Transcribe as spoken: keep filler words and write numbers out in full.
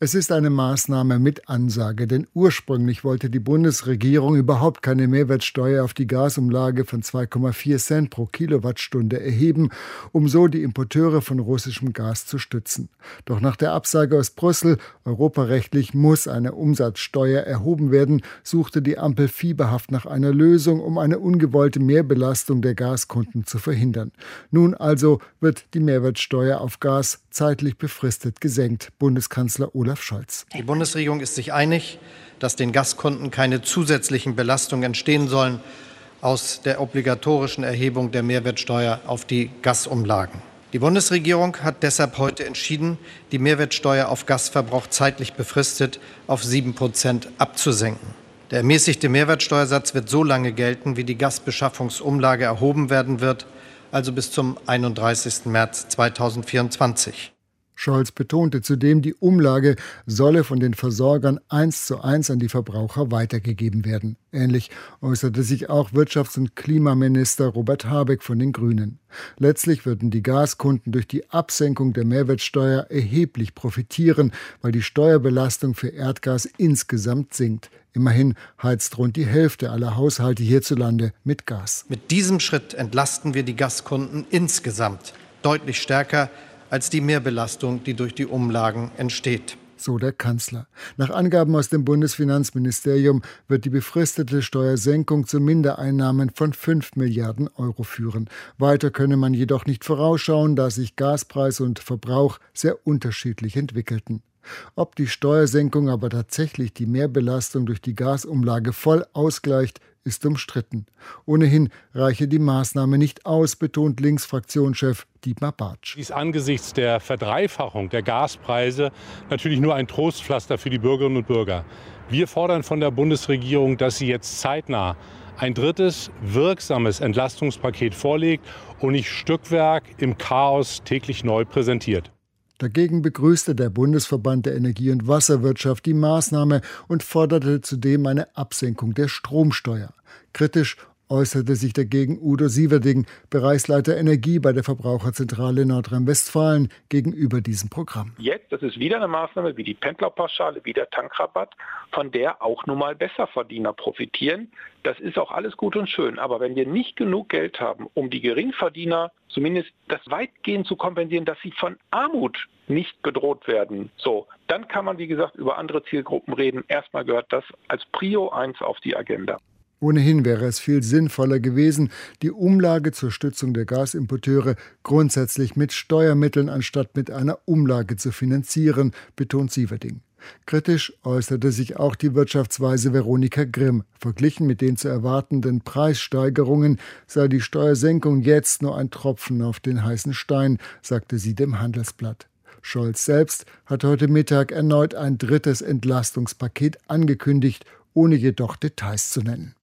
Es ist eine Maßnahme mit Ansage, denn ursprünglich wollte die Bundesregierung überhaupt keine Mehrwertsteuer auf die Gasumlage von zwei Komma vier Cent pro Kilowattstunde erheben, um so die Importeure von russischem Gas zu stützen. Doch nach der Absage aus Brüssel, europarechtlich muss eine Umsatzsteuer erhoben werden, suchte die Ampel fieberhaft nach einer Lösung, um eine ungewollte Mehrbelastung der Gaskunden zu verhindern. Nun also wird die Mehrwertsteuer auf Gas zeitlich befristet gesenkt. Bundeskanzler Olaf Scholz. Die Bundesregierung ist sich einig, dass den Gaskunden keine zusätzlichen Belastungen entstehen sollen aus der obligatorischen Erhebung der Mehrwertsteuer auf die Gasumlagen. Die Bundesregierung hat deshalb heute entschieden, die Mehrwertsteuer auf Gasverbrauch zeitlich befristet auf sieben Prozent abzusenken. Der ermäßigte Mehrwertsteuersatz wird so lange gelten, wie die Gasbeschaffungsumlage erhoben werden wird, also bis zum einunddreißigsten März zweitausendvierundzwanzig. Scholz betonte zudem, die Umlage solle von den Versorgern eins zu eins an die Verbraucher weitergegeben werden. Ähnlich äußerte sich auch Wirtschafts- und Klimaminister Robert Habeck von den Grünen. Letztlich würden die Gaskunden durch die Absenkung der Mehrwertsteuer erheblich profitieren, weil die Steuerbelastung für Erdgas insgesamt sinkt. Immerhin heizt rund die Hälfte aller Haushalte hierzulande mit Gas. Mit diesem Schritt entlasten wir die Gaskunden insgesamt deutlich stärker als die Mehrbelastung, die durch die Umlagen entsteht. So der Kanzler. Nach Angaben aus dem Bundesfinanzministerium wird die befristete Steuersenkung zu Mindereinnahmen von fünf Milliarden Euro führen. Weiter könne man jedoch nicht vorausschauen, da sich Gaspreis und Verbrauch sehr unterschiedlich entwickelten. Ob die Steuersenkung aber tatsächlich die Mehrbelastung durch die Gasumlage voll ausgleicht, ist umstritten. Ohnehin reiche die Maßnahme nicht aus, betont Linksfraktionschef Dietmar Bartsch. Dies angesichts der Verdreifachung der Gaspreise natürlich nur ein Trostpflaster für die Bürgerinnen und Bürger. Wir fordern von der Bundesregierung, dass sie jetzt zeitnah ein drittes wirksames Entlastungspaket vorlegt und nicht Stückwerk im Chaos täglich neu präsentiert. Dagegen begrüßte der Bundesverband der Energie- und Wasserwirtschaft die Maßnahme und forderte zudem eine Absenkung der Stromsteuer. Kritisch äußerte sich dagegen Udo Sieverding, Bereichsleiter Energie bei der Verbraucherzentrale Nordrhein-Westfalen, gegenüber diesem Programm. Jetzt, das ist wieder eine Maßnahme wie die Pendlerpauschale, wie der Tankrabatt, von der auch nun mal Besserverdiener profitieren. Das ist auch alles gut und schön. Aber wenn wir nicht genug Geld haben, um die Geringverdiener zumindest das weitgehend zu kompensieren, dass sie von Armut nicht bedroht werden, so, dann kann man, wie gesagt, über andere Zielgruppen reden. Erstmal gehört das als Prio eins auf die Agenda. Ohnehin wäre es viel sinnvoller gewesen, die Umlage zur Stützung der Gasimporteure grundsätzlich mit Steuermitteln anstatt mit einer Umlage zu finanzieren, betont Sieverding. Kritisch äußerte sich auch die Wirtschaftsweise Veronika Grimm. Verglichen mit den zu erwartenden Preissteigerungen sei die Steuersenkung jetzt nur ein Tropfen auf den heißen Stein, sagte sie dem Handelsblatt. Scholz selbst hat heute Mittag erneut ein drittes Entlastungspaket angekündigt, ohne jedoch Details zu nennen.